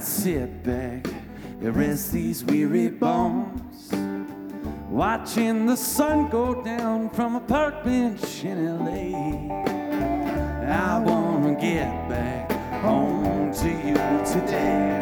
sit back and rest these weary bones, watching the sun go down from a park bench in LA. I wanna get back home to you today.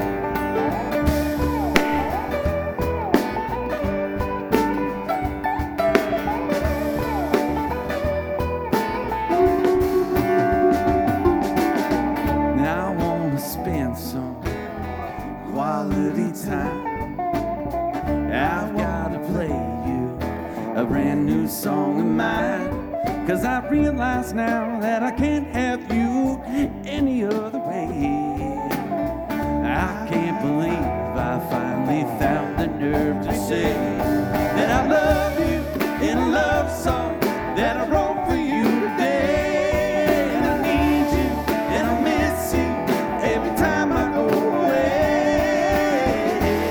Now I wanna spend some quality time. I've gotta play you a brand new song of mine, 'cause I realize now that I can't have you any other way. I can't believe I finally found the nerve to say that I love you in a love song that I wrote for you today. And I need you and I miss you every time I go away.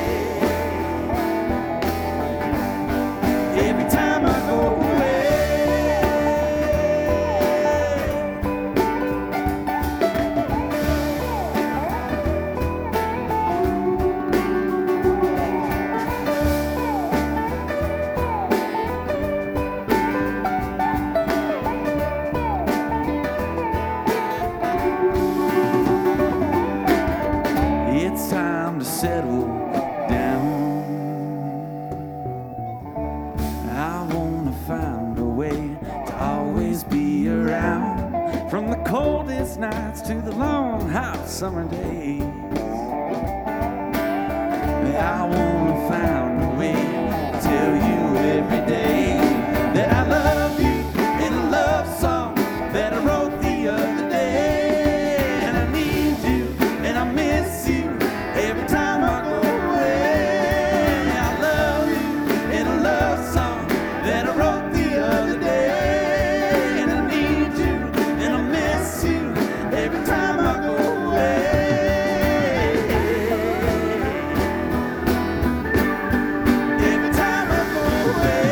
Every time I go away. It's time to settle down. I wanna find a way to always be around, from the coldest nights to the long hot summer days. I wanna find a way to tell you every day that I love you in a love song that I wrote the other day. And I need you and I miss you every time I go away. I love you in a love song that I wrote the other day. And I need you and I miss you every time I go away. Every time I go away.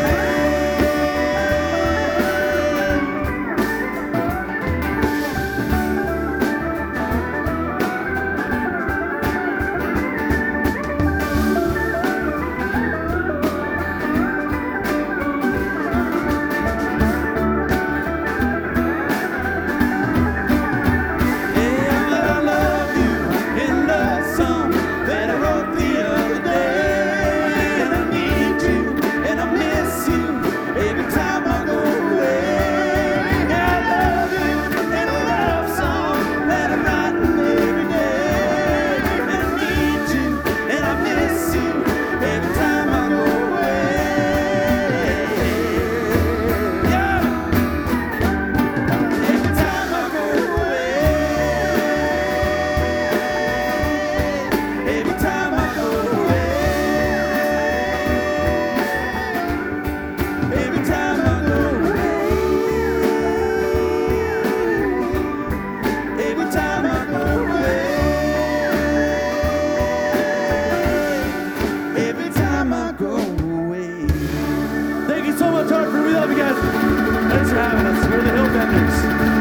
Thank you so much, Hartford. We love you guys. Thanks for having us. We're the Hillbenders.